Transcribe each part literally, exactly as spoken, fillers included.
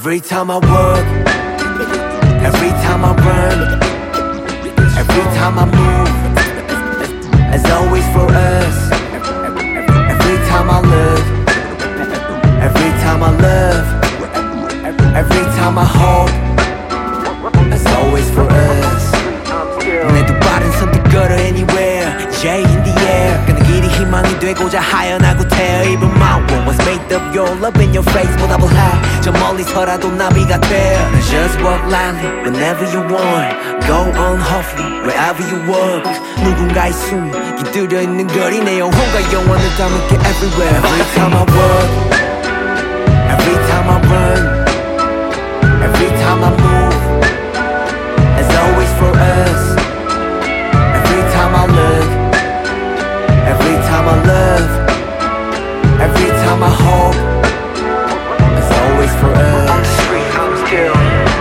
Every time I work, every time I run, every time I move, as always for us. Every time I look, every time I love, every time I hope, as always for us. 내 두 발은 선뜻 걸어 anywhere, J in the air. 그는 길이 희망이 되고자 하연하고 태어. Even my world was made of your love in your face 보답을 해. 저 멀리서라도 나비가 돼. Just walk lightly whenever you want. Go on hopefully wherever you walk. 누군가의 숨이 깃들여 있는 거리 내 영혼과 영원을 담을게 everywhere. Every time I walk, every time I run, every time I move, as always for us. Every time I look, every time I love, every time I hope, as always for us. On the street comes kill.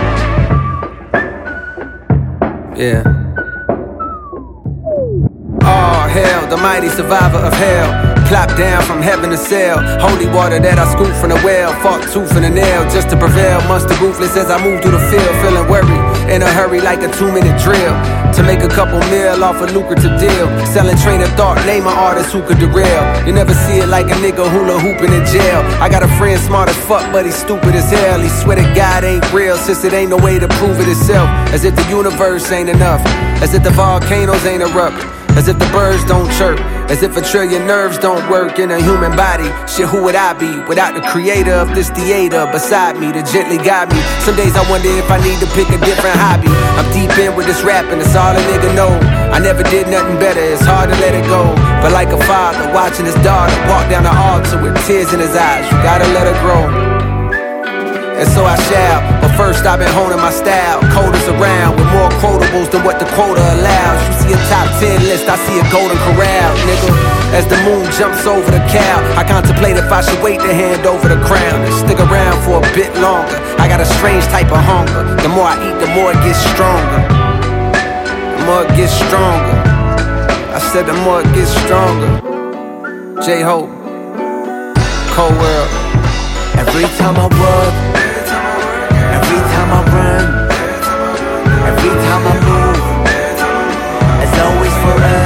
Yeah. Oh hell, the mighty survivor of hell. Clap down from heaven to sail. Holy water that I scoop from the well. Fought tooth and a nail just to prevail. Monster ruthless as I move through the field. Feeling worried, in a hurry like a two minute drill. To make a couple mil off a lucrative deal. Selling train of thought, name an artist who could derail. You never see it like a nigga hula hooping in jail. I got a friend smart as fuck but he's stupid as hell. He swear to God ain't real since it ain't no way to prove it itself. As if the universe ain't enough. As if the volcanoes ain't erupt. As if the birds don't chirp. As if a trillion nerves don't work in a human body. Shit, who would I be without the creator of this theater beside me to gently guide me? Some days I wonder if I need to pick a different hobby. I'm deep in with this rapping, that's all a nigga know. I never did nothing better, it's hard to let it go. But like a father watching his daughter walk down the altar with tears in his eyes, you gotta let her grow. And so I shall, but first I've been honing my style. Coders around with more quotables than what the quota allows. You see a top ten list, I see a golden corral, nigga. As the moon jumps over the cow, I contemplate if I should wait to hand over the crown and stick around for a bit longer. I got a strange type of hunger. The more I eat, the more it gets stronger. The more it gets stronger. I said the more it gets stronger. J-Hope, Cold World. Every time I work, every time I run, every time I move, as always for us.